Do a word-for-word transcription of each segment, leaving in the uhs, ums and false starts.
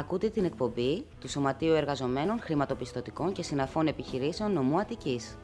Ακούτε την εκπομπή του Σωματείου Εργαζομένων Χρηματοπιστωτικών και Συναφών Επιχειρήσεων Νομού Αττικής.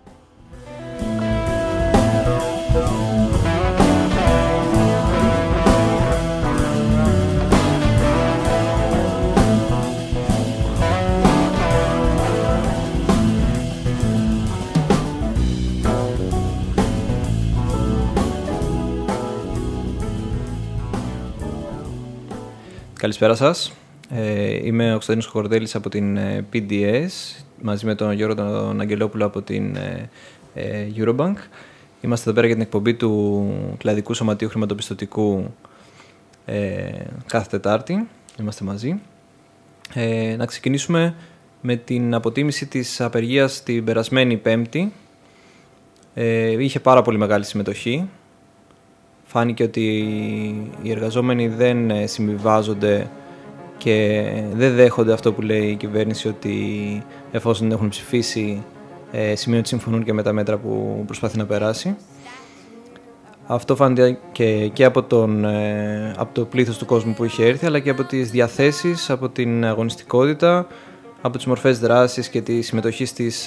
Καλησπέρα σας. Ε, είμαι ο Κωνσταντίνος Χορδέλης από την ε, πι ντι ες, μαζί με τον Γιώργο τον Αγγελόπουλο από την ε, ε, Eurobank. Είμαστε εδώ πέρα για την εκπομπή του Κλαδικού Σωματείου Χρηματοπιστωτικού ε, κάθε Τετάρτη. Είμαστε μαζί. Ε, να ξεκινήσουμε με την αποτίμηση της απεργίας την περασμένη Πέμπτη. Ε, είχε πάρα πολύ μεγάλη συμμετοχή. Φάνηκε ότι οι εργαζόμενοι δεν συμβιβάζονται και δεν δέχονται αυτό που λέει η κυβέρνηση, ότι εφόσον δεν έχουν ψηφίσει, σημαίνει ότι συμφωνούν και με τα μέτρα που προσπαθεί να περάσει. Αυτό φάνηκε και, και από, τον, από το πλήθος του κόσμου που είχε έρθει, αλλά και από τις διαθέσεις, από την αγωνιστικότητα, από τις μορφές δράσης και τη συμμετοχή στις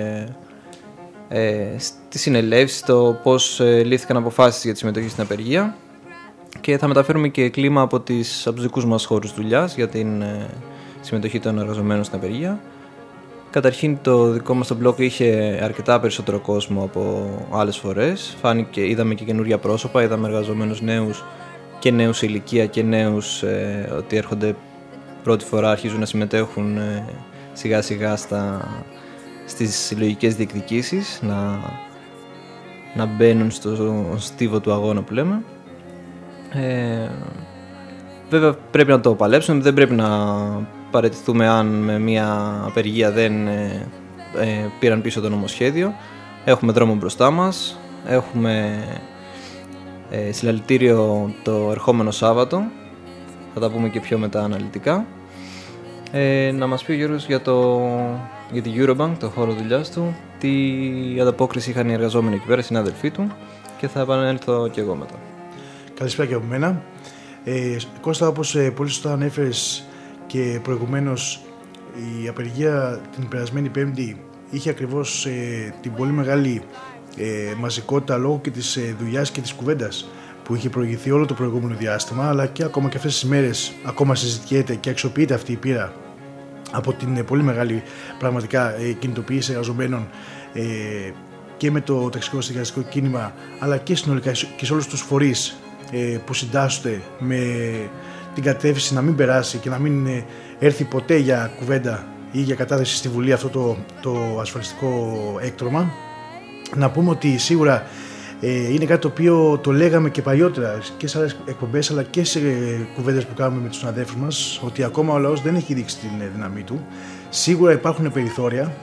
Ε, στη συνελεύση, το πώς ε, λήφθηκαν αποφάσεις για τη συμμετοχή στην απεργία, και θα μεταφέρουμε και κλίμα από, τις, από τους δικούς μας χώρους δουλειάς για την ε, συμμετοχή των εργαζομένων στην απεργία. Καταρχήν, το δικό μας το blog είχε αρκετά περισσότερο κόσμο από άλλες φορές. Φάνηκε, είδαμε και καινούργια πρόσωπα, είδαμε εργαζομένους νέους και νέους σε ηλικία και νέους ε, ότι έρχονται πρώτη φορά, αρχίζουν να συμμετέχουν ε, σιγά σιγά στα στις συλλογικές διεκδικήσεις, να, να μπαίνουν στο στίβο του αγώνα που λέμε. Ε, βέβαια πρέπει να το παλέψουμε, δεν πρέπει να παραιτηθούμε αν με μια απεργία δεν ε, ε, πήραν πίσω το νομοσχέδιο. Έχουμε δρόμο μπροστά μας, έχουμε ε, συλλαλητήριο το ερχόμενο Σάββατο, θα τα πούμε και πιο μετά αναλυτικά. Ε, να μας πει ο Γιώργος για, το, για την Eurobank, το χώρο δουλειάς του, τι ανταπόκριση είχαν οι εργαζόμενοι εκεί πέρα, οι συνάδελφοί του, και θα επανέλθω και εγώ μετά. Καλησπέρα και από μένα. Ε, Κώστα, όπως ε, πολύ σωστά ανέφερες και προηγουμένως, η απεργία την περασμένη Πέμπτη είχε ακριβώς ε, την πολύ μεγάλη ε, μαζικότητα λόγω και της ε, δουλειάς και της κουβέντας που είχε προηγηθεί όλο το προηγούμενο διάστημα, αλλά και ακόμα και αυτές τις μέρες ακόμα συζητιέται και αξιοποιείται αυτή η πείρα από την πολύ μεγάλη πραγματικά κινητοποίηση εργαζομένων ε, και με το ταξικό συνδικαλιστικό κίνημα, αλλά και συνολικά και σε όλους τους φορείς ε, που συντάσσονται με την κατεύθυνση να μην περάσει και να μην ε, έρθει ποτέ για κουβέντα ή για κατάθεση στη Βουλή αυτό το, το ασφαλιστικό έκτρωμα. Να πούμε ότι σίγουρα Ε, είναι κάτι το οποίο το λέγαμε και παλιότερα και σε άλλες εκπομπές, αλλά και σε κουβέντες που κάνουμε με τους συναδέλφους μας, ότι ακόμα ο λαός δεν έχει δείξει την δύναμή του. Σίγουρα υπάρχουν περιθώρια.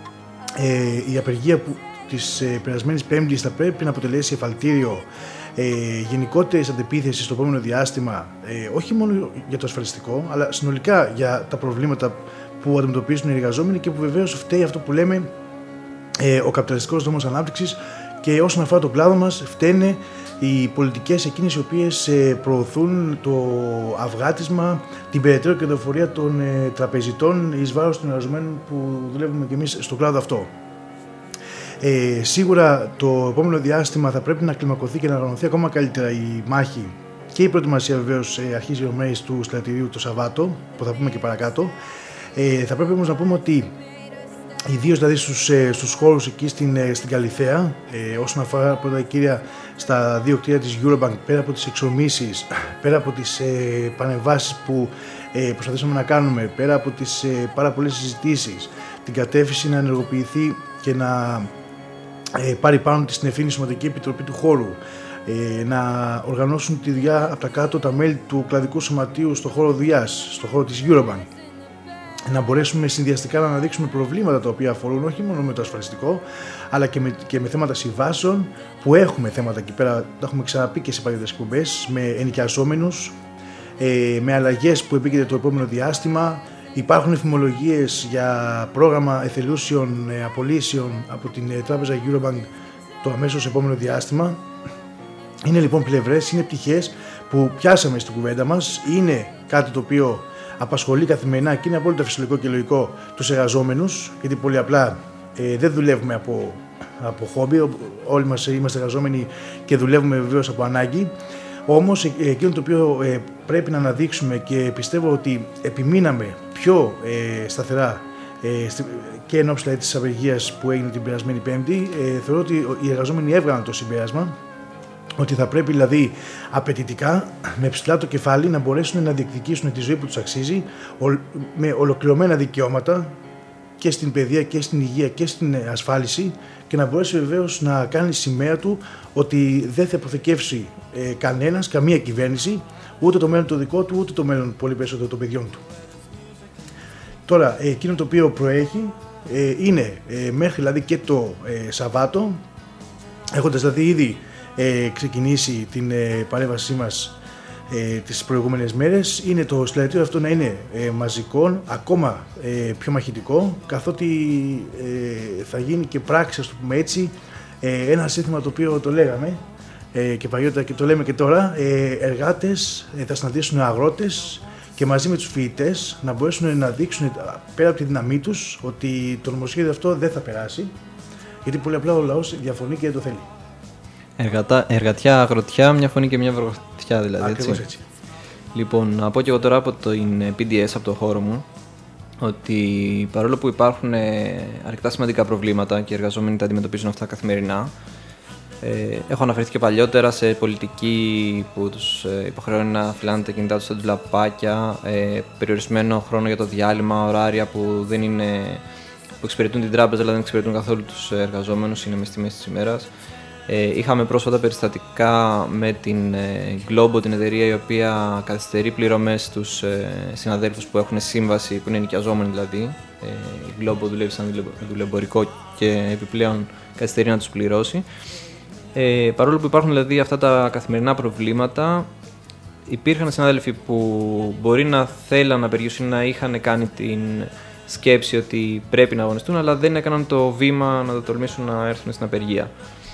Ε, η απεργία που, της ε, περασμένης Πέμπτης θα πρέπει να αποτελέσει εφαλτήριο ε, γενικότερης αντεπίθεσης στο επόμενο διάστημα, ε, όχι μόνο για το ασφαλιστικό, αλλά συνολικά για τα προβλήματα που αντιμετωπίζουν οι εργαζόμενοι και που βεβαίως φταίει αυτό που λέμε ε, ο καπιταλιστικός δρόμος ανάπτυξης. Και όσον αφορά τον κλάδο μας, φταίνε οι πολιτικές εκείνες οι οποίες προωθούν το αυγάτισμα, την περαιτέρω κερδοφορία των τραπεζιτών εις βάρος των εργαζομένων που δουλεύουμε και εμείς στον κλάδο αυτό. Ε, σίγουρα το επόμενο διάστημα θα πρέπει να κλιμακωθεί και να οργανωθεί ακόμα καλύτερα η μάχη και η προετοιμασία, βεβαίως αρχίζει ο μέρης του στρατηρίου το Σαββάτο, που θα πούμε και παρακάτω. Ε, θα πρέπει όμως να πούμε ότι ιδίως δηλαδή στους, στους χώρους εκεί στην, στην Καλιθέα, ε, όσον αφορά πρώτα κύρια στα δύο κτίρια της Eurobank, πέρα από τις εξομίσεις, πέρα από τις ε, πανεμβάσεις που ε, προσπαθήσαμε να κάνουμε, πέρα από τις ε, πάρα πολλές συζητήσεις, την κατεύθυνση να ενεργοποιηθεί και να ε, πάρει πάνω της την ευθύνη Σωματική Επιτροπή του χώρου, ε, να οργανώσουν τη δουλειά από τα κάτω τα μέλη του κλαδικού σωματείου στο χώρο δουλειάς, στο χώρο της Eurobank, να μπορέσουμε συνδυαστικά να αναδείξουμε προβλήματα τα οποία αφορούν όχι μόνο με το ασφαλιστικό, αλλά και με, και με θέματα συμβάσεων, που έχουμε θέματα εκεί πέρα, τα έχουμε ξαναπεί και σε παλιότερες εκπομπές, με ενοικιαζόμενους, ε, με αλλαγές που επίκειται το επόμενο διάστημα. Υπάρχουν εφημολογίες για πρόγραμμα εθελούσιων ε, απολύσεων από την ε, τράπεζα Eurobank το αμέσως επόμενο διάστημα. Είναι λοιπόν πλευρές, είναι πτυχές που πιάσαμε στην κουβέντα μας, είναι κάτι το οποίο απασχολεί καθημερινά και είναι απόλυτα φυσιολογικό και λογικό τους εργαζόμενους, γιατί πολύ απλά ε, δεν δουλεύουμε από, από χόμπι, όλοι μας είμαστε εργαζόμενοι και δουλεύουμε βεβαίως από ανάγκη. Όμως εκείνο το οποίο ε, πρέπει να αναδείξουμε και πιστεύω ότι επιμείναμε πιο ε, σταθερά ε, στη, και εν ώψη δηλαδή, της απεργίας που έγινε την περασμένη Πέμπτη, ε, θεωρώ ότι οι εργαζόμενοι έβγαλαν το συμπέρασμα ότι θα πρέπει δηλαδή απαιτητικά με ψηλά το κεφάλι να μπορέσουν να διεκδικήσουν τη ζωή που τους αξίζει με ολοκληρωμένα δικαιώματα και στην παιδεία και στην υγεία και στην ασφάλιση και να μπορέσει βεβαίως να κάνει σημαία του ότι δεν θα υποθηκεύσει ε, κανένας, καμία κυβέρνηση, ούτε το μέλλον το δικό του, ούτε το μέλλον πολύ περισσότερο των παιδιών του. Τώρα, ε, εκείνο το οποίο προέχει ε, είναι ε, μέχρι δηλαδή και το ε, Σαββάτο, έχοντας δηλαδή ήδη ε, ξεκινήσει την ε, παρέμβασή μας ε, τις προηγούμενες μέρες, είναι το συλλαλητήριο αυτό να είναι ε, μαζικό, ακόμα ε, πιο μαχητικό, καθότι ε, θα γίνει και πράξη, ας το πούμε έτσι, ε, ένα σύνθημα το οποίο το λέγαμε ε, και παλιότερα και το λέμε και τώρα, ε, εργάτες ε, θα συναντήσουν αγρότες και μαζί με τους φοιτητές να μπορέσουν να δείξουν πέρα από τη δύναμή τους ότι το νομοσχέδιο αυτό δεν θα περάσει, γιατί πολύ απλά ο λαός διαφωνεί και δεν το θέλει. Εργατά, εργατιά, αγροτιά, μια φωνή και μια βροχτιά δηλαδή. Ακριβώς έτσι. έτσι. Λοιπόν, να πω και εγώ τώρα από το πι ντι ες, από το χώρο μου, ότι παρόλο που υπάρχουν αρκετά σημαντικά προβλήματα και οι εργαζόμενοι τα αντιμετωπίζουν αυτά καθημερινά, ε, έχω αναφερθεί και παλιότερα σε πολιτική που τους υποχρεώνει να φυλάνε τα κινητά τους στα ντουλαπάκια, ε, περιορισμένο χρόνο για το διάλειμμα, ωράρια που δεν είναι, που εξυπηρετούν την τράπεζα αλλά δεν εξυπηρετούν καθόλου τους εργαζόμενους, είναι μες στη μέση της ημέρας. Ε, είχαμε πρόσφατα περιστατικά με την ε, Globo, την εταιρεία η οποία καθυστερεί πληρωμές στους ε, συναδέλφους που έχουν σύμβαση, που είναι νοικιαζόμενοι δηλαδή. Ε, η Globo δουλεύει σαν δουλεμπορικό και επιπλέον καθυστερεί να τους πληρώσει. Ε, παρόλο που υπάρχουν δηλαδή αυτά τα καθημερινά προβλήματα, υπήρχαν συνάδελφοι που μπορεί να θέλαν να απεργήσουν, να είχαν κάνει την σκέψη ότι πρέπει να αγωνιστούν, αλλά δεν έκαναν το βήμα να το τολμήσουν να έρθουν στην απεργία.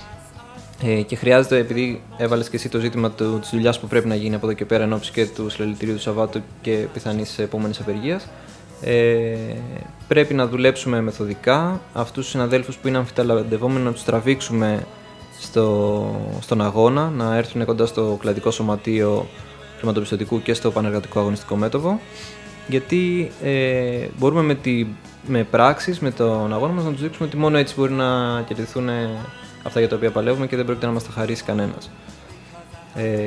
Ε, και χρειάζεται, επειδή έβαλες και εσύ το ζήτημα του, της δουλειάς που πρέπει να γίνει από εδώ και πέρα εν ώψη και του συλλαλητηρίου του Σαββάτου και πιθανής επόμενης απεργίας, ε, πρέπει να δουλέψουμε μεθοδικά. Αυτούς τους συναδέλφους που είναι αμφιταλαντευόμενοι να τους τραβήξουμε στο, στον αγώνα, να έρθουν κοντά στο κλαδικό σωματείο χρηματοπιστωτικού και στο πανεργατικό αγωνιστικό μέτωπο, γιατί ε, μπορούμε με, τη, με πράξεις, με τον αγώνα μας να τους δείξουμε ότι μόνο έτσι μπορεί να κερδιθούν αυτά για τα οποία παλεύουμε και δεν πρόκειται να μας τα χαρίσει κανένας. Ε,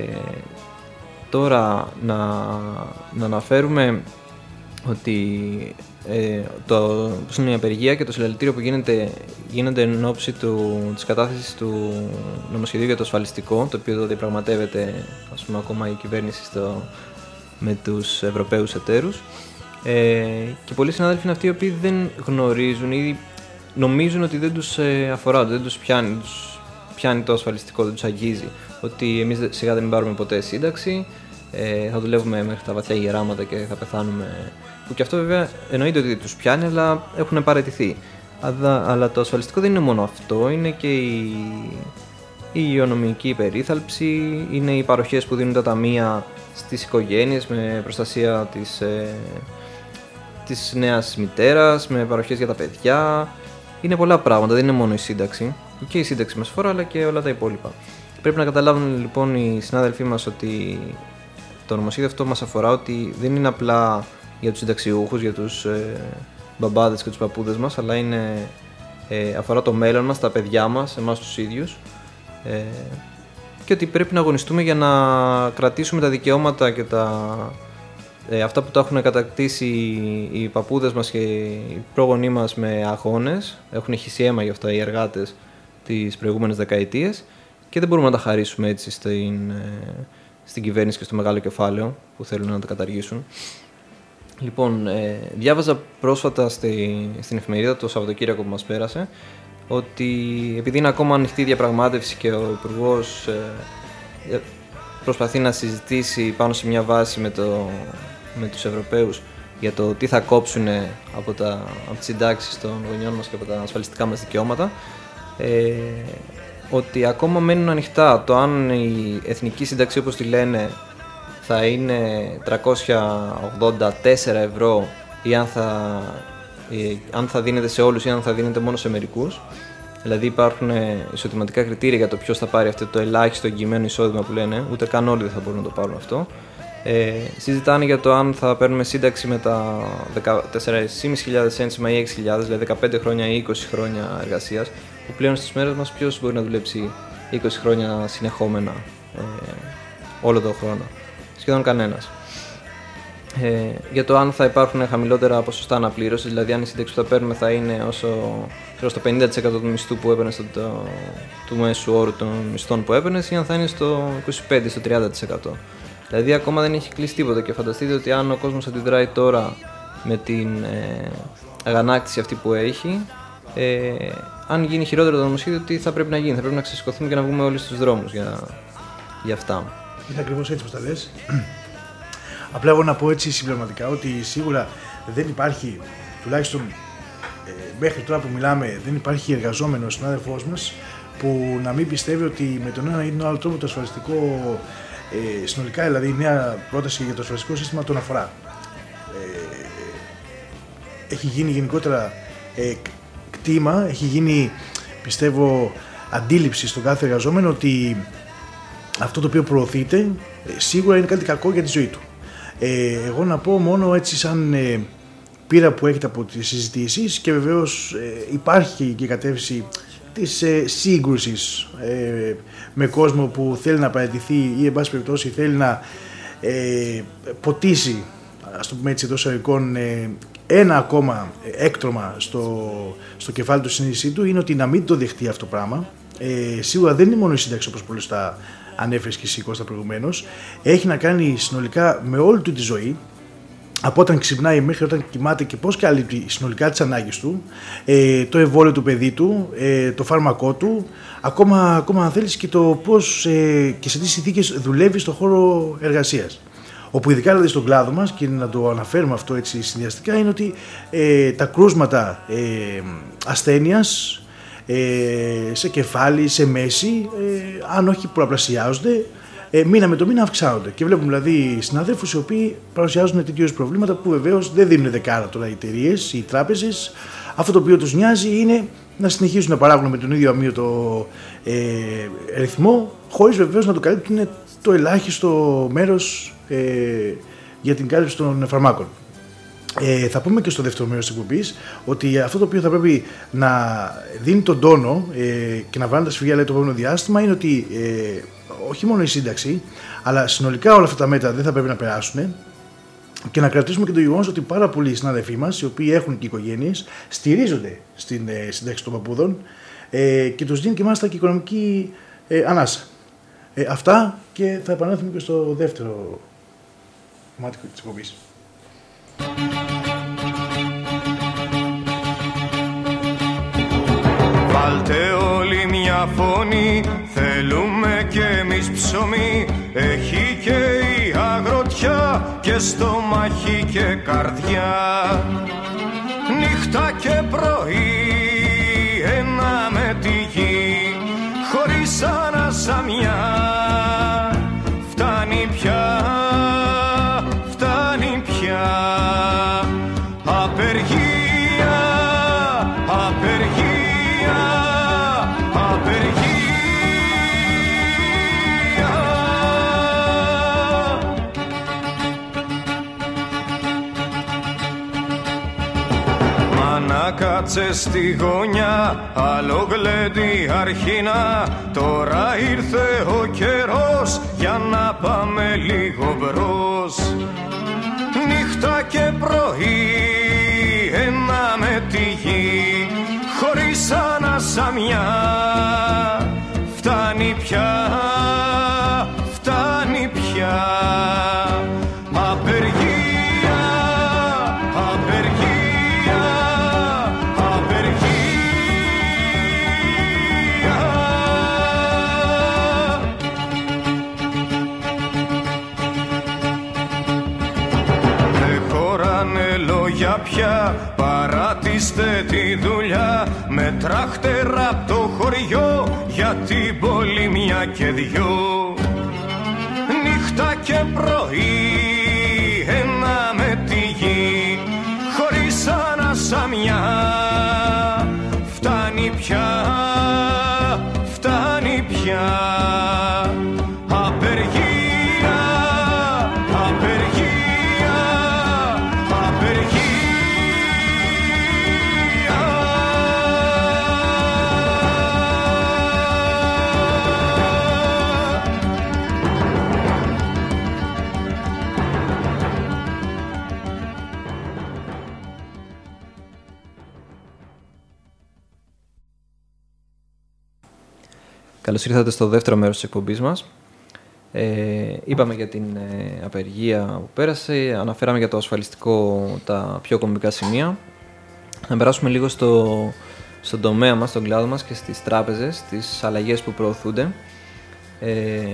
τώρα να, να αναφέρουμε ότι ε, το, πως είναι η απεργία και το συλλαλητήριο που γίνεται, γίνεται εν ώψη του, της κατάθεσης του νομοσχεδίου για το ασφαλιστικό, το οποίο το διαπραγματεύεται ας πούμε, ακόμα η κυβέρνηση στο, με τους Ευρωπαίους εταίρους. Ε, και πολλοί συνάδελφοι είναι αυτοί οι οποίοι δεν γνωρίζουν ή νομίζουν ότι δεν τους ε, αφορά, ότι δεν τους πιάνει, δεν τους πιάνει το ασφαλιστικό, δεν τους αγγίζει. Ότι εμείς σιγά δεν πάρουμε ποτέ σύνταξη, ε, θα δουλεύουμε μέχρι τα βαθιά γεράματα και θα πεθάνουμε. Που και αυτό βέβαια εννοείται ότι τους πιάνει, αλλά έχουν παραιτηθεί. Αλλά, αλλά το ασφαλιστικό δεν είναι μόνο αυτό, είναι και η, η υγειονομική περίθαλψη, είναι οι παροχές που δίνουν τα ταμεία στις οικογένειες με προστασία της, ε, της νέας μητέρας, με παροχές για τα παιδιά. Είναι πολλά πράγματα, δεν είναι μόνο η σύνταξη. Και η σύνταξη μας φορά, αλλά και όλα τα υπόλοιπα. Πρέπει να καταλάβουν λοιπόν οι συνάδελφοί μας ότι το νομοσχέδιο αυτό μας αφορά, ότι δεν είναι απλά για τους συνταξιούχους, για τους ε, μπαμπάδες και τους παππούδες μας, αλλά είναι, ε, αφορά το μέλλον μας, τα παιδιά μας, εμάς τους ίδιους. Ε, και ότι πρέπει να αγωνιστούμε για να κρατήσουμε τα δικαιώματα και τα, ε, αυτά που τα έχουν κατακτήσει οι παππούδες μας και οι πρόγονοί μας με αγώνες. Έχουν χύσει αίμα γι' αυτά οι εργάτες τις προηγούμενες δεκαετίες και δεν μπορούμε να τα χαρίσουμε έτσι στην, στην κυβέρνηση και στο μεγάλο κεφάλαιο που θέλουν να τα καταργήσουν. Λοιπόν, ε, διάβαζα πρόσφατα στη, στην εφημερίδα το Σαββατοκύριακο που μας πέρασε ότι επειδή είναι ακόμα ανοιχτή η διαπραγμάτευση και ο Υπουργός ε, προσπαθεί να συζητήσει πάνω σε μια βάση με, το, με τους Ευρωπαίους για το τι θα κόψουν από, τα, από τις συντάξεις των γονιών μας και από τα ασφαλιστικά μας δικαιώματα, ε, ότι ακόμα μένουν ανοιχτά το αν η εθνική σύνταξη όπως τη λένε θα είναι τριακόσια ογδόντα τέσσερα ευρώ ή αν θα, ή, αν θα δίνεται σε όλους ή αν θα δίνεται μόνο σε μερικούς. Δηλαδή υπάρχουν εισοδηματικά κριτήρια για το ποιος θα πάρει αυτό το ελάχιστο εγγυημένο εισόδημα που λένε, ούτε καν όλοι δεν θα μπορούν να το πάρουν αυτό. Ε, συζητάνε για το αν θα παίρνουμε σύνταξη με τα δεκατέσσερις χιλιάδες πεντακόσια ένσημα ή έξι χιλιάδες, δηλαδή δεκαπέντε χρόνια ή είκοσι χρόνια εργασίας, που πλέον στις μέρες μας ποιος μπορεί να δουλέψει είκοσι χρόνια συνεχόμενα ε, όλο τον χρόνο. Σχεδόν κανένας. Ε, για το αν θα υπάρχουν χαμηλότερα ποσοστά αναπλήρωσης, δηλαδή αν η σύνταξη που θα παίρνουμε θα είναι όσο στο πενήντα τοις εκατό του μισθού που έπαιρνε, στο, το, του μέσου όρου των μισθών που έπαιρνε, ή αν θα είναι στο είκοσι πέντε με τριάντα τοις εκατό. Δηλαδή ακόμα δεν έχει κλείσει τίποτα και φανταστείτε ότι αν ο κόσμος αντιδράει τώρα με την ε, αγανάκτηση αυτή που έχει, ε, αν γίνει χειρότερο το νομοσχέδιο, τι θα πρέπει να γίνει? Θα πρέπει να ξεσηκωθούμε και να βγούμε όλοι στους δρόμους για, για αυτά. Είναι ακριβώς έτσι που τα λες. Απλά εγώ να πω έτσι συμπληρωματικά ότι σίγουρα δεν υπάρχει, τουλάχιστον ε, μέχρι τώρα που μιλάμε, δεν υπάρχει εργαζόμενος συνάδελφός μας που να μην πιστεύει ότι με τον ένα ή τον άλλο τρόπο το ασφαλιστικό, ε, συνολικά δηλαδή η νέα πρόταση για το ασφαλιστικό σύστημα τον αφορά. Ε, έχει γίνει γενικότερα ε, κτήμα, έχει γίνει, πιστεύω, αντίληψη στον κάθε εργαζόμενο ότι αυτό το οποίο προωθείται ε, σίγουρα είναι κάτι κακό για τη ζωή του. Ε, εγώ να πω μόνο έτσι σαν ε, πείρα που έχετε από τις συζητήσεις, και βεβαίως ε, υπάρχει και η κατεύθυνση της ε, σύγκρουσης ε, με κόσμο που θέλει να παραιτηθεί ή εν πάση περιπτώσει θέλει να ε, ποτίσει, ας το πούμε έτσι εντός εισαγωγικών, ε, ένα ακόμα έκτρωμα στο, στο κεφάλι του συνείδησή του, είναι ότι να μην το δεχτεί αυτό το πράγμα. Ε, σίγουρα δεν είναι μόνο η σύνταξη όπως πολλές τα ανέφερες και εσύ, Κώστα, προηγουμένως. Έχει να κάνει συνολικά με όλη του τη ζωή, από όταν ξυπνάει μέχρι όταν κοιμάται, και πώς καλύπτει συνολικά τις ανάγκες του, ε, το εμβόλιο του παιδί του, ε, το φάρμακό του, ακόμα, ακόμα αν θέλεις και το πώς ε, και σε τι συνθήκες δουλεύει στον χώρο εργασίας. Όπου ειδικά δηλαδή στον κλάδο μας, και να το αναφέρουμε αυτό έτσι συνδυαστικά, είναι ότι ε, τα κρούσματα ε, ασθένειας ε, σε κεφάλι, σε μέση, ε, αν όχι πολλαπλασιάζονται, ε, μήνα με το μήνα αυξάνονται. Και βλέπουμε δηλαδή συναδέλφους οι οποίοι παρουσιάζουν τέτοιου προβλήματα που βεβαίως δεν δίνουν δεκάρα τώρα οι εταιρείες, οι τράπεζες. Αυτό το οποίο τους νοιάζει είναι να συνεχίσουν να παράγουν με τον ίδιο αμύωτο ε, ρυθμό, χωρίς βεβαίως να το καλύπτουν το ελάχιστο μέρος ε, για την κάλυψη των φαρμάκων. Ε, θα πούμε και στο δεύτερο μέρος της εκπομπής ότι αυτό το οποίο θα πρέπει να δίνει τον τόνο ε, και να βάλει τα σφυριά, λέει, το επόμενο διάστημα, είναι ότι ε, όχι μόνο η σύνταξη, αλλά συνολικά όλα αυτά τα μέτρα δεν θα πρέπει να περάσουν, και να κρατήσουμε και το γεγονός ότι πάρα πολλοί συνάδελφοί μας, οι οποίοι έχουν και οικογένειες, στηρίζονται στην ε, σύνταξη των παππούδων ε, και τους δίνει και μάλιστα και οικονομική ε, ανάσα. Ε, αυτά, και θα επανέλθουμε και στο δεύτερο κομμάτι της εκπομπής. Βάλτε όλοι μια φωνή, θέλουμε κι εμείς ψωμί. Έχει και η αγροτιά και στομάχι και καρδιά. Νύχτα και πρωί ένα με τη γη, χωρίς ανασαμιά. Φτάνει πια, φτάνει πια. Απεργία, απεργία, απεργία. Μάνα κάτσε στη γωνιά, άλλο γλέντι αρχίνα. Τώρα ήρθε ο καιρός για να πάμε λίγο μπρος. Νύχτα και πρωί ένα με τη γη, χωρίς ανασαμιά. Φτάνει πια, φτάνει πια. Απεργία, απεργία, απεργία. Δεν χωράνε λόγια πια, παράτηστε τη δουλειά. Με τράχτερα απ' το χωριό, για την πόλη μια και δυο. Νύχτα και πρωί, ένα με τη γη, χωρίς ανασαμιά. Φτάνει πια, φτάνει πια. Απεργία, απεργία, απεργία. Καλώς ήρθατε στο δεύτερο μέρος της εκπομπής μας. Ε, είπαμε για την ε, απεργία που πέρασε, αναφέραμε για το ασφαλιστικό τα πιο κομβικά σημεία. Να περάσουμε λίγο στο, στον τομέα μας, στον κλάδο μας και στις τράπεζες, τις αλλαγές που προωθούνται. Ε,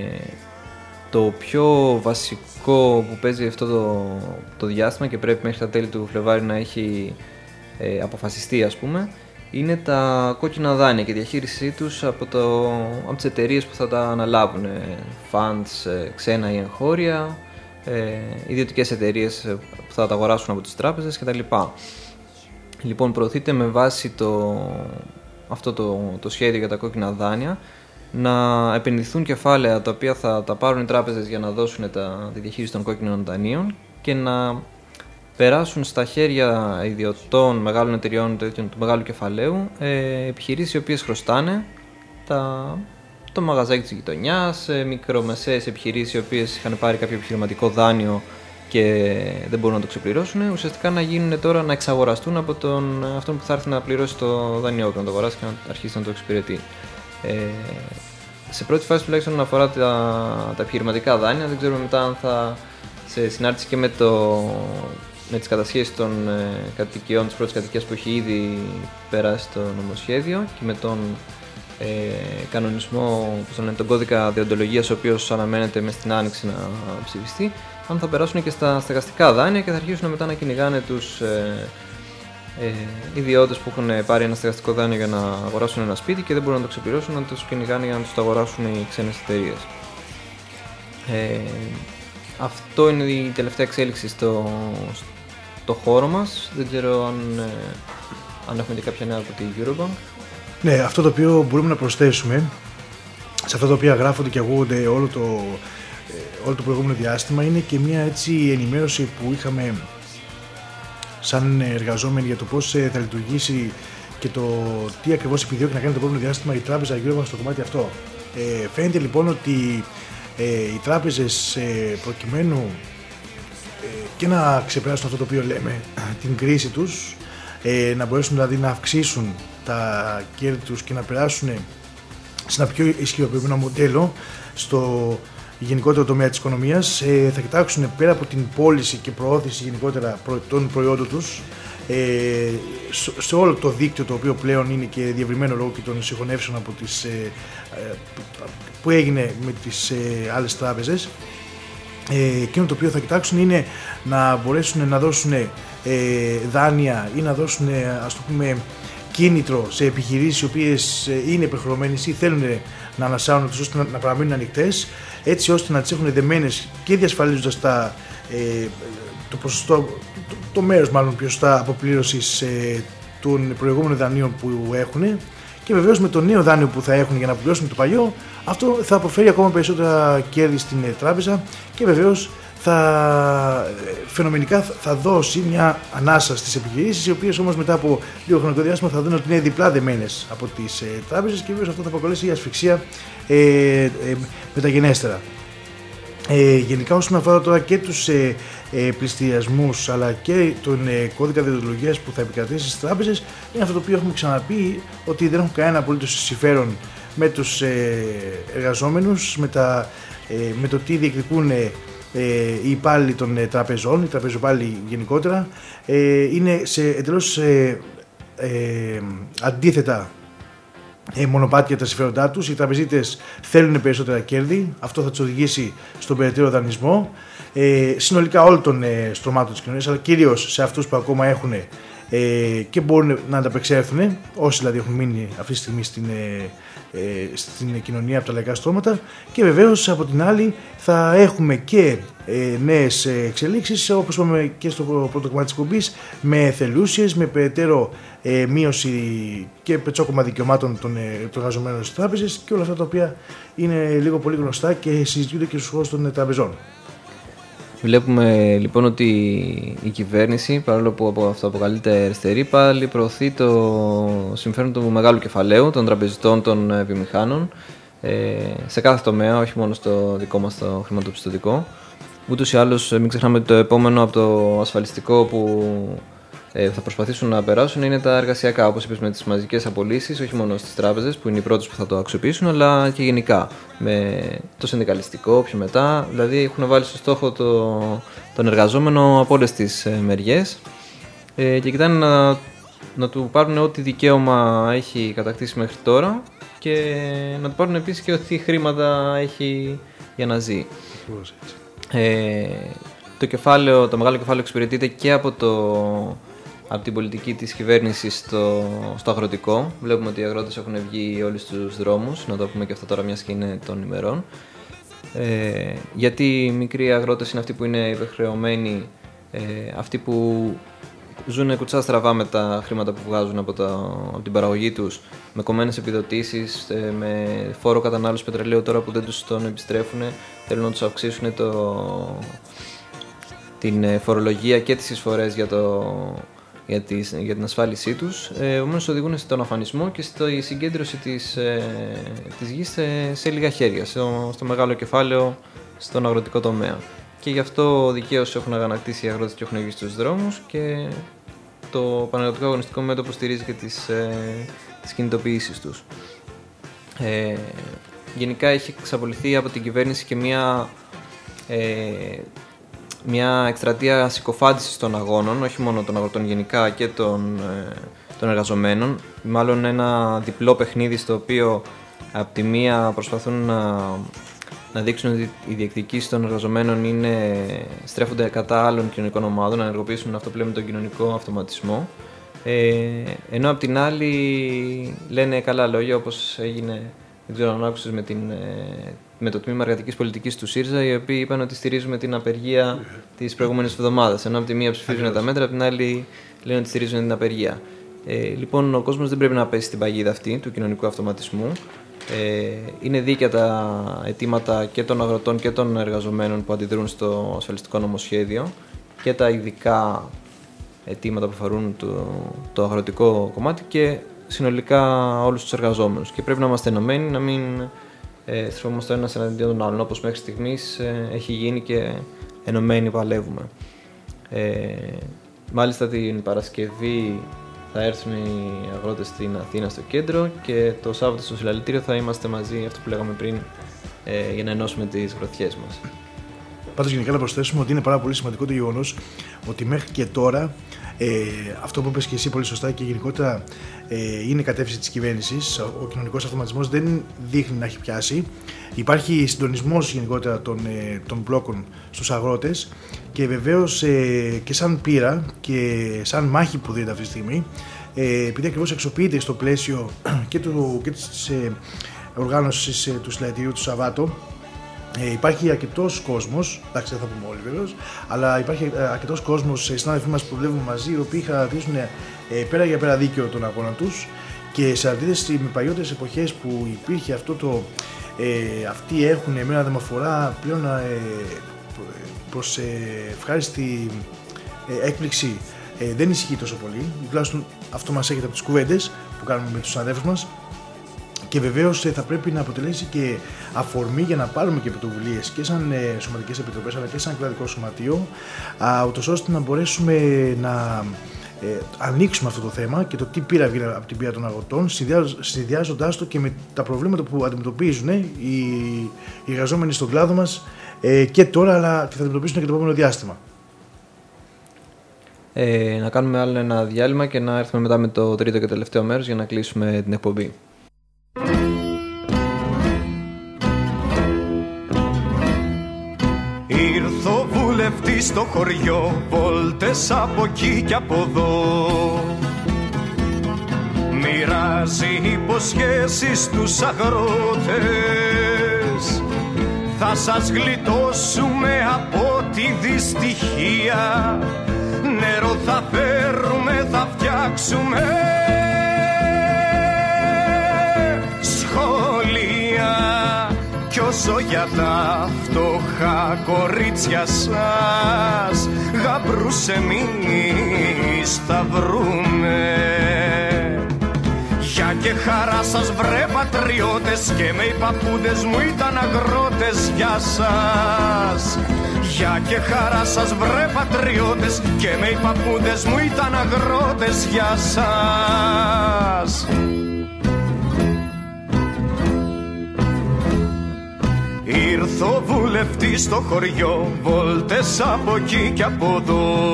το πιο βασικό που παίζει αυτό το, το διάστημα και πρέπει μέχρι τα τέλη του Φλεβάρι να έχει ε, αποφασιστεί, ας πούμε, είναι τα κόκκινα δάνεια και η διαχείρισή τους από, το, από τις εταιρείες που θα τα αναλάβουν. Funds, ξένα ή εγχώρια, ε, ιδιωτικές εταιρείες που θα τα αγοράσουν από τις τράπεζες κτλ. Λοιπόν, προωθείται με βάση το, αυτό το, το σχέδιο για τα κόκκινα δάνεια να επενδυθούν κεφάλαια τα οποία θα τα πάρουν οι τράπεζες για να δώσουν τα, τη διαχείριση των κόκκινων δανείων και να περάσουν στα χέρια ιδιωτών μεγάλων εταιριών του μεγάλου κεφαλαίου ε, επιχειρήσεις οι οποίες χρωστάνε τα, το μαγαζάκι της γειτονιάς, ε, μικρομεσαίες επιχειρήσεις οι οποίες είχαν πάρει κάποιο επιχειρηματικό δάνειο και δεν μπορούν να το ξεπληρώσουν, ουσιαστικά να γίνουν τώρα να εξαγοραστούν από τον, αυτόν που θα έρθει να πληρώσει το δάνειό και να το αγοράσει και να αρχίσει να το εξυπηρετεί. Ε, σε πρώτη φάση τουλάχιστον αφορά τα, τα επιχειρηματικά δάνεια, δεν ξέρουμε μετά αν θα σε συνάρτηση και με το με τις κατασχέσεις των ε, κατοικιών της πρώτης κατοικίας που έχει ήδη περάσει το νομοσχέδιο και με τον ε, κανονισμό, πώς το λένε, τον κώδικα δεοντολογίας ο οποίος αναμένεται μες στην άνοιξη να ψηφιστεί, αν θα περάσουν και στα στεγαστικά δάνεια και θα αρχίσουν μετά να κυνηγάνε τους ε, ε, ιδιώτες που έχουν πάρει ένα στεγαστικό δάνειο για να αγοράσουν ένα σπίτι και δεν μπορούν να το ξεπληρώσουν, να τους κυνηγάνε για να τους το αγοράσουν οι ξένες εταιρείες. Ε, αυτό είναι η τελευταία εξέλιξη στο, στο χώρο μας. Δεν ξέρω αν, ε, αν έχουμε και κάποια νέα από τη Eurobank. Ναι, αυτό το οποίο μπορούμε να προσθέσουμε σε αυτά τα οποία γράφονται και ακούγονται όλο το, όλο το προηγούμενο διάστημα είναι και μια έτσι ενημέρωση που είχαμε σαν εργαζόμενοι για το πώς θα λειτουργήσει και το τι ακριβώς επιδιώκει να κάνει το επόμενο διάστημα η τράπεζα Eurobank στο κομμάτι αυτό. Ε, φαίνεται λοιπόν ότι ε, οι τράπεζες ε, προκειμένου ε, και να ξεπεράσουν αυτό το οποίο λέμε, την κρίση τους, ε, να μπορέσουν δηλαδή να αυξήσουν τα κέρδη τους και να περάσουν σε ένα πιο ισχυροποιημένο μοντέλο στο γενικότερο τομέα της οικονομίας, ε, θα κοιτάξουν πέρα από την πώληση και προώθηση γενικότερα των προϊόντων τους ε, σε όλο το δίκτυο το οποίο πλέον είναι και διευρυμένο λόγω και των συγχωνεύσεων από τις, ε, που έγινε με τις ε, άλλες τράπεζες. Ε, εκείνο το οποίο θα κοιτάξουν είναι να μπορέσουν να δώσουν ε, δάνεια ή να δώσουν, ας το πούμε, κίνητρο σε επιχειρήσεις οι οποίες είναι υπερχρεωμένες ή θέλουν να ανασάνουν τους ώστε να, να παραμείνουν ανοιχτές, έτσι ώστε να τις έχουν δεμένες και διασφαλίζοντας τα, ε, το ποσοστό, το, το μέρος μάλλον πιο σωστά αποπλήρωσης ε, των προηγούμενων δανείων που έχουν, και βεβαίως με το νέο δάνειο που θα έχουν για να πληρώσουν το παλιό, αυτό θα αποφέρει ακόμα περισσότερα κέρδη στην τράπεζα και βεβαίως θα, φαινομενικά θα δώσει μια ανάσα στις επιχειρήσεις, οι οποίες όμως μετά από λίγο χρονικό διάστημα θα δουν ότι είναι διπλά δεμένες από τις ε, τράπεζες και βέβαια αυτό θα προκαλέσει η ασφυξία ε, ε, μεταγενέστερα. Ε, γενικά όσον αφορά τώρα και τους ε, ε, πληστηριασμούς αλλά και τον ε, κώδικα δεοντολογίας που θα επικρατήσει στις τράπεζες, είναι αυτό το οποίο έχουμε ξαναπεί, ότι δεν έχουν κανένα απολύτως συμφέρον με τους ε, εργαζόμενους, με, τα, ε, με το τι διεκδικούν ε, οι υπάλληλοι των ε, τραπεζών, οι τραπεζοπάλληλοι γενικότερα, ε, είναι σε εντελώς ε, ε, αντίθετα ε, μονοπάτια τα συμφέροντά τους. Οι τραπεζίτες θέλουν περισσότερα κέρδη, αυτό θα τους οδηγήσει στον περαιτέρω δανεισμό, ε, συνολικά όλων των ε, στρωμάτων της κοινωνίας, αλλά κυρίως σε αυτούς που ακόμα έχουν ε, ε, και μπορούν να ανταπεξέλθουν, όσοι δηλαδή έχουν μείνει αυτή τη στιγμή στην, ε, ε, στην κοινωνία από τα λαϊκά στρώματα, και βεβαίως από την άλλη θα έχουμε και ε, νέες εξελίξεις, όπως είπαμε και στο πρώτο κομμάτι της εκπομπής, με θελούσιες, με περαιτέρω ε, μείωση και πετσόκομμα δικαιωμάτων των, ε, των εργαζομένων στις τράπεζες και όλα αυτά τα οποία είναι λίγο πολύ γνωστά και συζητούνται και στους χώρους των τραπεζών. Βλέπουμε λοιπόν ότι η κυβέρνηση, παρόλο που αυτό αποκαλείται αριστερή, πάλι προωθεί το συμφέρον του μεγάλου κεφαλαίου, των τραπεζιτών, των βιομηχάνων, σε κάθε τομέα, όχι μόνο στο δικό μας το χρηματοπιστωτικό. Ούτως ή άλλως, μην ξεχνάμε ότι το επόμενο από το ασφαλιστικό που θα προσπαθήσουν να περάσουν είναι τα εργασιακά, όπως είπες, με τις μαζικές απολύσεις, όχι μόνο στις τράπεζες που είναι οι πρώτες που θα το αξιοποιήσουν, αλλά και γενικά με το συνδικαλιστικό πιο μετά. Δηλαδή έχουν βάλει στο στόχο το, τον εργαζόμενο από όλες τις μεριές ε, και κοιτάνε να, να του πάρουν ό,τι δικαίωμα έχει κατακτήσει μέχρι τώρα και να του πάρουν επίσης και ό,τι χρήματα έχει για να ζει. Ε, το, κεφάλαιο, το μεγάλο κεφάλαιο εξυπηρετείται και από το από την πολιτική της κυβέρνησης στο, στο αγροτικό. Βλέπουμε ότι οι αγρότες έχουν βγει όλοι στους δρόμους, να το πούμε και αυτό τώρα μιας και είναι των ημερών. Ε, γιατί οι μικροί αγρότες είναι αυτοί που είναι υπερχρεωμένοι, ε, αυτοί που ζουν κουτσά στραβά με τα χρήματα που βγάζουν από, τα, από την παραγωγή τους, με κομμένες επιδοτήσεις, ε, με φόρο κατανάλωση πετρελαίου τώρα που δεν τους τον επιστρέφουν, θέλουν να τους αυξήσουν το, την φορολογία και τις εισφορές για το Για, τις, για την ασφάλισή τους, ε, όμως οδηγούν στον αφανισμό και στη συγκέντρωση της, ε, της γης σε, σε λίγα χέρια, στο, στο μεγάλο κεφάλαιο, στον αγροτικό τομέα. Και γι' αυτό δικαίως έχουν αγανακτήσει οι αγρότες και έχουν βγει στους δρόμους και το πανελλαδικό αγωνιστικό μέτωπο στηρίζει και τις, ε, τις κινητοποιήσεις τους. Ε, γενικά έχει εξαπολυθεί από την κυβέρνηση και μια ε, μια εκστρατεία συκοφάντησης των αγώνων, όχι μόνο των αγροτών γενικά και των, ε, των εργαζομένων. Μάλλον ένα διπλό παιχνίδι στο οποίο από τη μία προσπαθούν να, να δείξουν ότι οι διεκδικήσεις των εργαζομένων είναι, στρέφονται κατά άλλων κοινωνικών ομάδων, να ενεργοποιήσουν αυτό που λέμε τον κοινωνικό αυτοματισμό. Ε, ενώ από την άλλη λένε καλά λόγια, όπως έγινε, δεν ξέρω αν άκουσες, με, την, με το τμήμα εργατικής πολιτικής του ΣΥΡΙΖΑ, οι οποίοι είπαν ότι στηρίζουμε την απεργία της προηγούμενης εβδομάδας. Ενώ από τη μία ψηφίζουν τα μέτρα, από την άλλη λένε ότι στηρίζουν την απεργία. Ε, λοιπόν, ο κόσμος δεν πρέπει να πέσει στην παγίδα αυτή του κοινωνικού αυτοματισμού. Ε, είναι δίκαια τα αιτήματα και των αγροτών και των εργαζομένων που αντιδρούν στο ασφαλιστικό νομοσχέδιο και τα ειδικά αιτήματα που αφορούν το, το αγροτικό κομμάτι και συνολικά όλους τους εργαζόμενους. Και πρέπει να είμαστε ενωμένοι, να μην ε, στρεφόμαστε ένας εναντίον των άλλων, όπως μέχρι στιγμής ε, έχει γίνει και ενωμένοι παλεύουμε. Ε, μάλιστα την Παρασκευή θα έρθουν οι αγρότες στην Αθήνα στο κέντρο και το Σάββατο στο συλλαλητήριο θα είμαστε μαζί, αυτό που λέγαμε πριν, ε, για να ενώσουμε τις γροθιές μας. Πάντως γενικά να προσθέσουμε ότι είναι πάρα πολύ σημαντικό το γεγονός ότι μέχρι και τώρα ε, αυτό που είπες και εσύ πολύ σωστά και γενικότερα ε, είναι η κατεύθυνση της κυβέρνησης, ο κοινωνικός αυτοματισμός δεν δείχνει να έχει πιάσει. Υπάρχει συντονισμός γενικότερα των, ε, των μπλόκων στους αγρότες και βεβαίως ε, και σαν πείρα και σαν μάχη που δίνεται αυτή τη στιγμή, ε, επειδή ακριβώς εξοποιείται στο πλαίσιο και, του, και της ε, οργάνωσης ε, του συλλαλητηρίου του Σαββάτο. Ε, υπάρχει αρκετός κόσμος, εντάξει δεν θα πούμε όλοι βεβαίως, αλλά υπάρχει αρκετός κόσμος, οι συνάδελφοί μας που δουλεύουν μαζί, οι οποίοι χαρακτηρίζουν ε, πέρα για πέρα δίκαιο τον αγώνα τους και σε αντίθεση με παλιότερες εποχές που υπήρχε αυτό το ε, αυτοί έχουν με ένα δεμοφορά πλέον ε, προς ε, ευχάριστη ε, έκπληξη ε, δεν ισχύει τόσο πολύ, τουλάχιστον αυτό μας έρχεται από τις κουβέντες που κάνουμε με τους συναδέλφους μας. Και βεβαίως θα πρέπει να αποτελέσει και αφορμή για να πάρουμε και πρωτοβουλίες και σαν ε, σωματικές επιτροπές αλλά και σαν κρατικό σωματείο, α, ούτως ώστε να μπορέσουμε να ε, ανοίξουμε αυτό το θέμα και το τι πήρα βγει από την πείρα των αγροτών, συνδυάζοντάς το και με τα προβλήματα που αντιμετωπίζουν ε, οι, οι εργαζόμενοι στον κλάδο μας ε, και τώρα, αλλά και θα αντιμετωπίσουν και το επόμενο διάστημα. Ε, να κάνουμε άλλο ένα διάλειμμα και να έρθουμε μετά με το τρίτο και τελευταίο μέρος για να κλείσουμε την εκπομπή. Ήρθε ο βουλευτής στο χωριό, βόλτες από εκεί και από εδώ. Μοιράζει υποσχέσεις στους αγρότες. Θα σας γλιτώσουμε από τη δυστυχία. Νερό θα φέρουμε, θα φτιάξουμε σχολεία. Κι όσο για τα φτωχά κορίτσια σας, γαμπρούς εμείς θα βρούμε. Γεια και χαρά σας βρε πατριώτες, και με οι παππούδες μου ήταν αγρότες. Γεια σας. Γεια και χαρά σας βρε πατριώτες, και με οι παππούδες μου ήταν αγρότες. Γεια σας. Ήρθε ο βουλευτής στο χωριό, βόλτες από εκεί και από εδώ.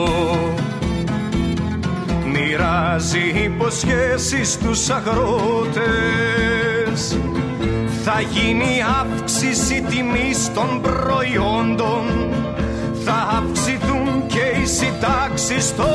Μοιράζει υποσχέσεις στους αγρότες. Θα γίνει αύξηση τιμής των προϊόντων. Θα αυξηθούν και οι συντάξεις των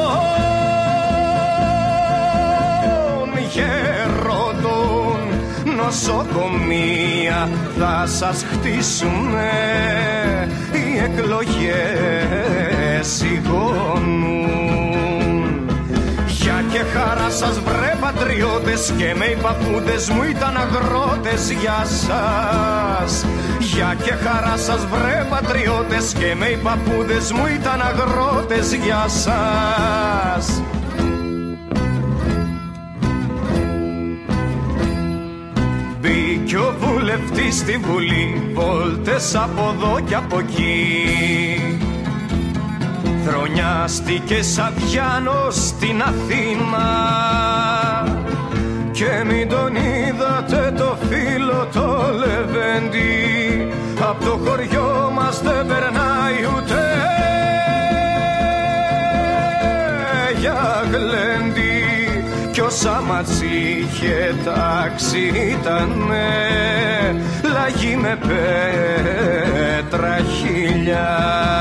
γερόντων. Νοσοκομεία θα σας χτίσουνε, οι εκλογές σιγώνουν. Γεια και χαρά σας βρε πατριώτες, και με οι παππούδες μου ήταν αγρότες. Γεια σας. Γεια και χαρά σας βρε πατριώτες, και με οι παππούδες μου ήταν αγρότες. Γεια σας. Μπήκε ο βουλευτής στη Βουλή, βόλτες από εδώ και από εκεί. Θρονιάστηκε σαν Διάνος στην Αθήνα, και μην τον είδατε το φίλο το Λεβέντη. Απ' το χωριό μας δεν περνάει ούτε για γλέντι. Κι όσα μας είχε τάξει ήτανε λαγί με πέτρα χίλια.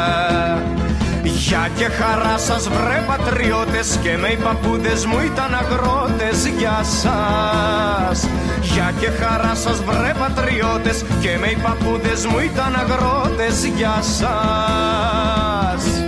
Γεια και χαρά σας βρε πατριώτες, και με οι παππούδες μου ήταν αγρότες. Γεια σας. Γεια και χαρά σας βρε πατριώτες, και με οι παππούδες μου ήταν αγρότες. Γεια σας.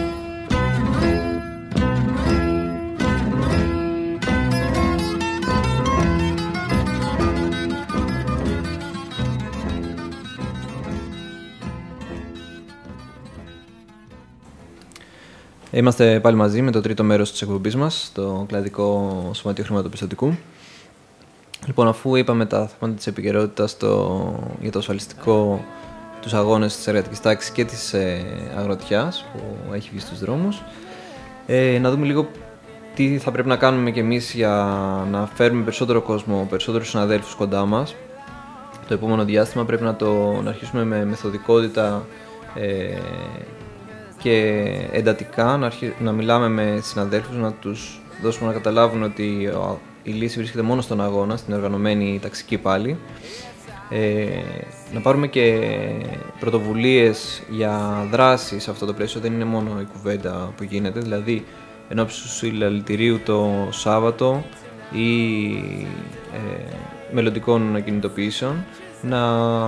Είμαστε πάλι μαζί με το τρίτο μέρος της εκπομπής μας, το κλαδικό σωματείο χρηματοπιστωτικού. Λοιπόν, αφού είπαμε τα θέματα της επικαιρότητας το, για το ασφαλιστικό, τους αγώνες της εργατικής τάξης και της ε, αγροτιάς που έχει βγει στους δρόμους, ε, να δούμε λίγο τι θα πρέπει να κάνουμε κι εμείς για να φέρουμε περισσότερο κόσμο, περισσότερους συναδέλφους κοντά μας. Το επόμενο διάστημα πρέπει να, το, να αρχίσουμε με μεθοδικότητα ε, και εντατικά να, αρχί... να μιλάμε με συναδέλφους, να τους δώσουμε να καταλάβουν ότι η λύση βρίσκεται μόνο στον αγώνα, στην οργανωμένη ταξική πάλι. Ε, να πάρουμε και πρωτοβουλίες για δράση σε αυτό το πλαίσιο, δεν είναι μόνο η κουβέντα που γίνεται, δηλαδή ενώπιση του συλλαλητηρίου το Σάββατο ή ε, μελλοντικών κινητοποιήσεων, να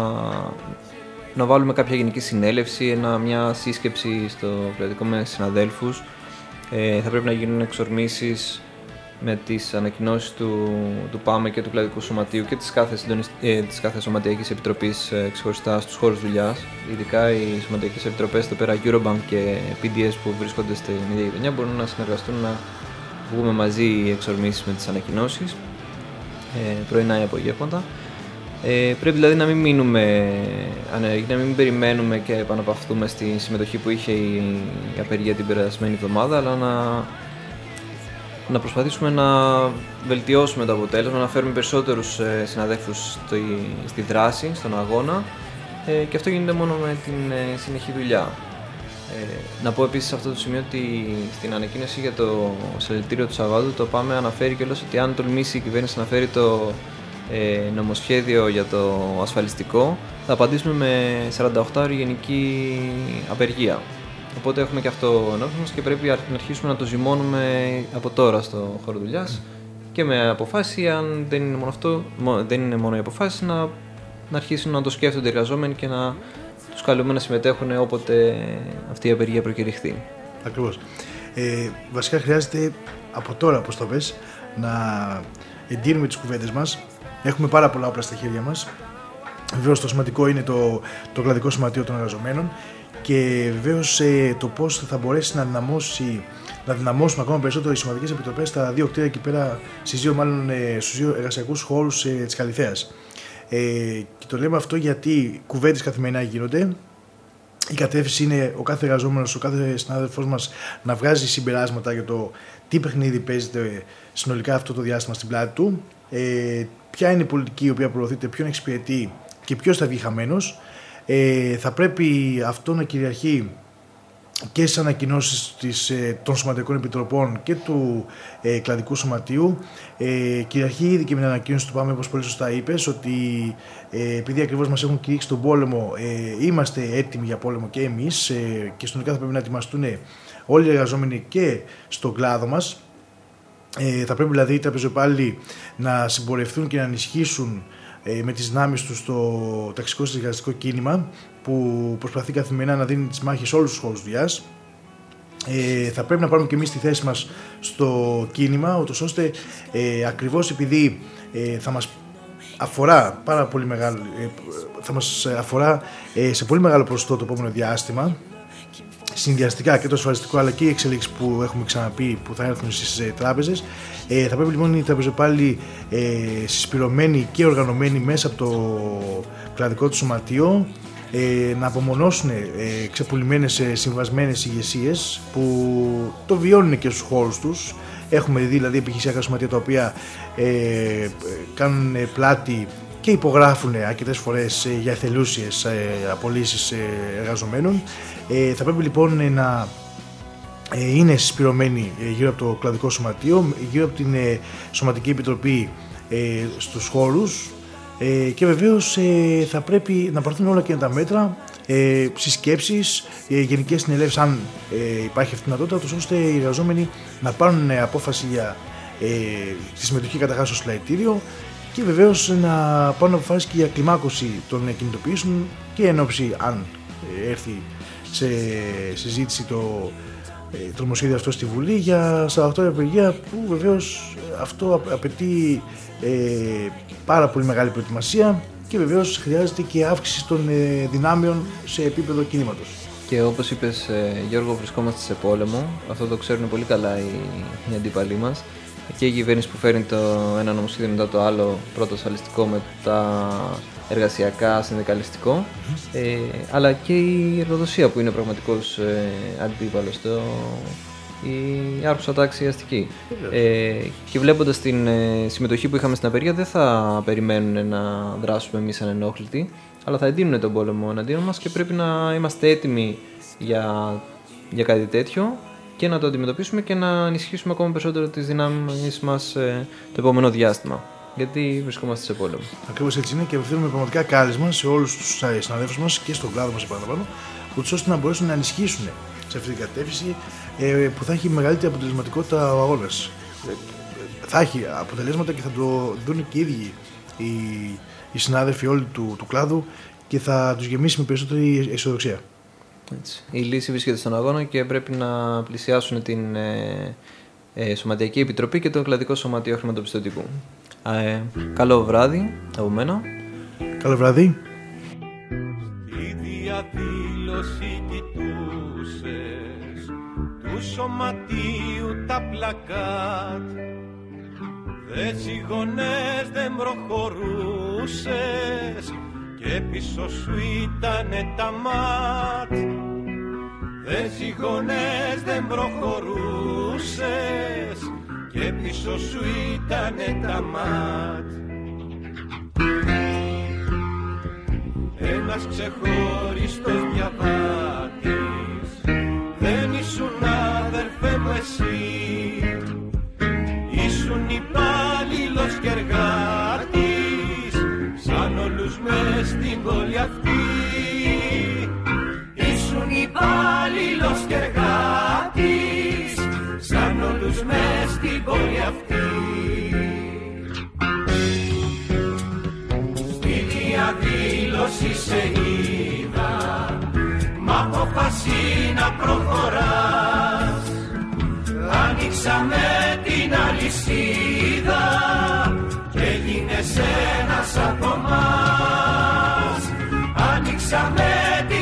να βάλουμε κάποια γενική συνέλευση, ένα, μια σύσκεψη στο πλατικό με συναδέλφους. Ε, θα πρέπει να γίνουν εξορμήσεις με τις ανακοινώσεις του, του ΠΑΜΕ και του Κλαδικού Σωματείου και της κάθε, ε, της κάθε Σωματιακής Επιτροπής ε, ξεχωριστά στους χώρους δουλειάς. Ειδικά οι Σωματιακές Επιτροπές, εδώ πέρα Eurobank και πι ντι ες που βρίσκονται στην ίδια γειτονιά, μπορούν να συνεργαστούν, να βγούμε μαζί οι εξορμήσεις με τις ανακοινώσεις, ε, πρωινά ή απογεύματα. Ε, πρέπει δηλαδή να μην μείνουμε ανεργοί, να μην περιμένουμε και επαναπαυθούμε στη συμμετοχή που είχε η απεργία την περασμένη εβδομάδα, αλλά να, να προσπαθήσουμε να βελτιώσουμε το αποτέλεσμα, να φέρουμε περισσότερους ε, συναδέλφους στη, στη δράση, στον αγώνα, ε, και αυτό γίνεται μόνο με την ε, συνεχή δουλειά. Ε, να πω επίσης σε αυτό το σημείο ότι στην ανακοίνωση για το συλλαλητήριο του Σαββάτου το ΠΑΜΕ αναφέρει κιόλας ότι αν τολμήσει η κυβέρνηση να φέρει το Ε, νομοσχέδιο για το ασφαλιστικό, θα απαντήσουμε με σαράντα οκτώ ώρη γενική απεργία. Οπότε έχουμε και αυτό ενώπιον μας και πρέπει να αρχίσουμε να το ζυμώνουμε από τώρα στο χώρο δουλειάς και με αποφάση, αν δεν είναι μόνο αυτό, δεν είναι μόνο η αποφάση, να, να αρχίσουν να το σκέφτονται οι εργαζόμενοι και να τους καλούμε να συμμετέχουν όποτε αυτή η απεργία προκηρυχθεί. Ακριβώς. Ε, βασικά χρειάζεται από τώρα, όπως το πες, να εντείνουμε τις κουβέντες μας. Έχουμε πάρα πολλά όπλα στα χέρια μας. Βεβαίως το σημαντικό είναι το, το κλαδικό σωματείο των εργαζομένων και βεβαίως ε, το πώς θα μπορέσει να δυναμώσει, να δυναμώσουμε ακόμα περισσότερο οι σωματικές επιτροπές στα δύο κτίρια εκεί πέρα, στις δύο, μάλλον, ε, στους δύο εργασιακούς χώρους ε, της Καλιθέας. Ε, και το λέμε αυτό γιατί κουβέντες καθημερινά γίνονται. Η κατεύθυνση είναι ο κάθε εργαζόμενος, ο κάθε συνάδελφός μας να βγάζει συμπεράσματα για το τι παιχνίδι παίζεται συνολικά αυτό το διάστημα στην πλάτη του, ε, ποια είναι η πολιτική η οποία προωθείται, ποιον εξυπηρετεί και ποιος θα βγει χαμένος. Ε, θα πρέπει αυτό να κυριαρχεί και στις ανακοινώσεις της, ε, των σωματικών επιτροπών και του ε, κλαδικού σωματείου. Ε, κυριαρχεί ήδη και με την ανακοίνωση του ΠΑΜΕ, όπως πολύ σωστά είπες, ότι ε, επειδή ακριβώς μας έχουν κηρύξει τον πόλεμο, ε, είμαστε έτοιμοι για πόλεμο και εμείς ε, και συνολικά θα πρέπει να ετοιμαστούν όλοι οι εργαζόμενοι και στον κλάδο μας. Ε, θα πρέπει δηλαδή οι τραπεζοπάλληλοι να συμπορευτούν και να ενισχύσουν ε, με τις δυνάμεις τους το ταξικό συνεργαστικό κίνημα που προσπαθεί καθημερινά να δίνει τις μάχες σε όλους τους χώρους δουλειάς. Ε, θα πρέπει να πάρουμε και εμείς τη θέση μας στο κίνημα, ούτως ώστε ε, ακριβώς επειδή ε, θα μας αφορά πάρα πολύ μεγάλο, ε, θα μας αφορά ε, σε πολύ μεγάλο ποσοστό το επόμενο διάστημα, συνδυαστικά και το ασφαλιστικό αλλά και οι εξελίξεις που έχουμε ξαναπεί που θα έρθουν στις ε, τράπεζες. Ε, θα πρέπει λοιπόν οι τραπεζοπάλληλοι ε, συσπηρωμένοι και οργανωμένοι μέσα από το κλαδικό του σωματείο ε, να απομονώσουν ε, ξεπουλημένες ε, συμβασμένες ηγεσίες που το βιώνουν και στους χώρους τους. Έχουμε δει δηλαδή επιχειρησιακά σωματεία τα οποία ε, κάνουν ε, πλάτη και υπογράφουν αρκετές φορές ε, για εθελούσιες ε, απολύσεις ε, εργαζομένων. Ε, θα πρέπει λοιπόν ε, να ε, είναι συσπηρωμένοι ε, γύρω από το κλαδικό σωματείο, γύρω από την ε, Σωματική Επιτροπή ε, στους χώρους ε, και βεβαίως ε, θα πρέπει να πάρθουν όλα και τα μέτρα, ε, συσκέψεις, ε, γενικές συνελεύσεις αν ε, υπάρχει αυτή η δυνατότητα, ώστε οι εργαζόμενοι να πάρουν ε, απόφαση για ε, τη συμμετοχή καταρχάς στο συλλαλητήριο και βεβαίως να πάρουν αποφάσεις και για κλιμάκωση των κινητοποιήσεων και εν ώψη αν ε, έρθει σε συζήτηση το, ε, το νομοσχέδιο αυτό στη Βουλή για σαράντα οκτώ ώρη απεργία, που βεβαίως αυτό απαιτεί ε, πάρα πολύ μεγάλη προετοιμασία και βεβαίως χρειάζεται και αύξηση των ε, δυνάμεων σε επίπεδο κινήματος. Και όπως είπες, ε, Γιώργο, βρισκόμαστε σε πόλεμο. Αυτό το ξέρουν πολύ καλά οι, οι αντίπαλοι μας. Και η κυβέρνηση που φέρνει το ένα νομοσχέδιο μετά το άλλο, πρώτο ασφαλιστικό, μετά εργασιακά, συνδικαλιστικό, mm-hmm. ε, αλλά και η εργοδοσία που είναι πραγματικός ε, αντίπαλος, το, η άρχουσα τάξη αστική. Mm-hmm. Ε, και βλέποντας την ε, συμμετοχή που είχαμε στην απεργία, δεν θα περιμένουν να δράσουμε εμείς ανενόχλητοι, αλλά θα εντείνουν τον πόλεμο εναντίον μας και πρέπει να είμαστε έτοιμοι για, για κάτι τέτοιο και να το αντιμετωπίσουμε και να ενισχύσουμε ακόμα περισσότερο τις δυνάμεις μας ε, το επόμενο διάστημα. Γιατί βρισκόμαστε σε πόλεμο. Ακριβώς έτσι είναι και απευθύνουμε πραγματικά κάλεσμα σε όλους τους συναδέλφους μας και στον κλάδο μας επαναλαμβάνω, ούτως ώστε να μπορέσουν να ενισχύσουν σε αυτή την κατεύθυνση ε, που θα έχει μεγαλύτερη αποτελεσματικότητα ο αγώνας. Ε, θα έχει αποτελέσματα και θα το δουν και οι ίδιοι οι, οι συνάδελφοι όλοι του, του κλάδου και θα τους γεμίσει με περισσότερη αισιοδοξία. Έτσι. Η λύση βρίσκεται στον αγώνα και πρέπει να πλησιάσουν την ε, ε, Σωματιακή Επιτροπή και το Κλαδικό Σωματείο Χρηματοπιστωτικού. Ε, καλό βράδυ από μένα. Καλό βράδυ. Η διαδήλωση κοιτούσες του σωματείου τα πλακάτ. Δε ζυγονές δεν προχωρούσες και πίσω σου ήτανε τα ματ. Δε ζυγονές δεν προχωρούσες και πίσω σου ήτανε τα ματ. Ένας ξεχωριστός διαβάτης δεν ήσουν αδερφέ μου εσύ. Ήσουν υπάλληλος και εργάτης σαν όλους μες στην πόλη αυτή. υπάλληλος και εργάτης, σαν όλους μες στην πόλη αυτή. Στη διαδήλωση σε είδα, μ' αποφασί να προχωράς. Ανοίξαμε την αλυσίδα και έγινες ένας από μας. Ανοίξαμε την